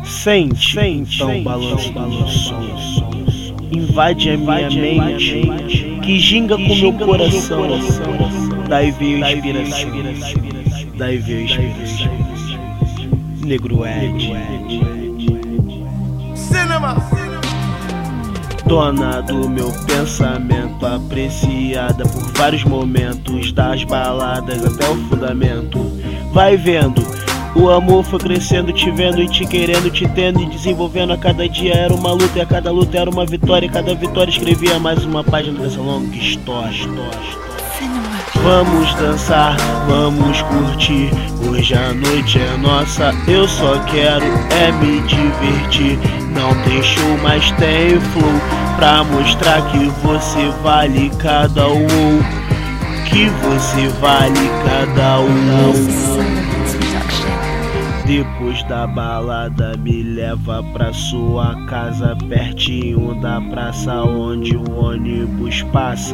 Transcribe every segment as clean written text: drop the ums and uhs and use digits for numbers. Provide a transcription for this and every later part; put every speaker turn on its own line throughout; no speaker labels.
Sente, então balança do som. Invade a minha mente, que ginga com meu coração. Daí veio a inspiração, daí veio a inspiração. Negro Ed, dona do meu pensamento, apreciada por vários momentos, das baladas até o fundamento. Vai vendo, o amor foi crescendo, te vendo e te querendo, te tendo e desenvolvendo. A cada dia era uma luta e a cada luta era uma vitória. E cada vitória escrevia mais uma página dessa longa história. Vamos dançar, vamos curtir, hoje a noite é nossa. Eu só quero é me divertir. Não tem show, mas tem flow, pra mostrar que você vale cada um, que você vale cada um. Depois da balada me leva pra sua casa, pertinho da praça onde o ônibus passa.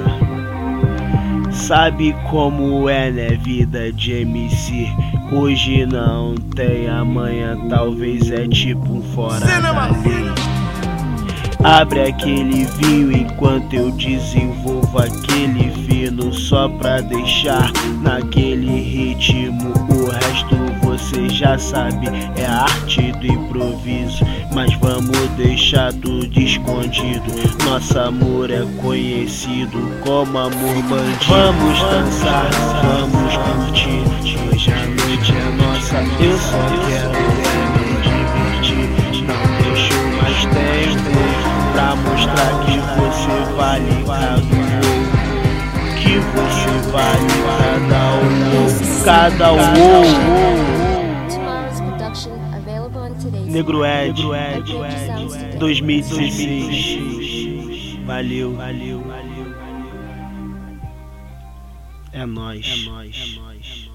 Sabe como é, né, vida de MC? Hoje não tem, amanhã talvez é tipo um fora da lei. Abre aquele vinho enquanto eu desenvolvo aquele fino, só pra deixar naquele ritmo. O resto você já sabe, é a arte do improviso, mas vamos deixar tudo escondido. Nosso amor é conhecido como amor bandido. Vamos dançar, vamos curtir, hoje a noite é nossa. Eu só quero me divertir. Não tem show, mas tem flow, pra mostrar que você vale cada um, que você vale cada um. Negro Ed 2016. Valeu. É nóis.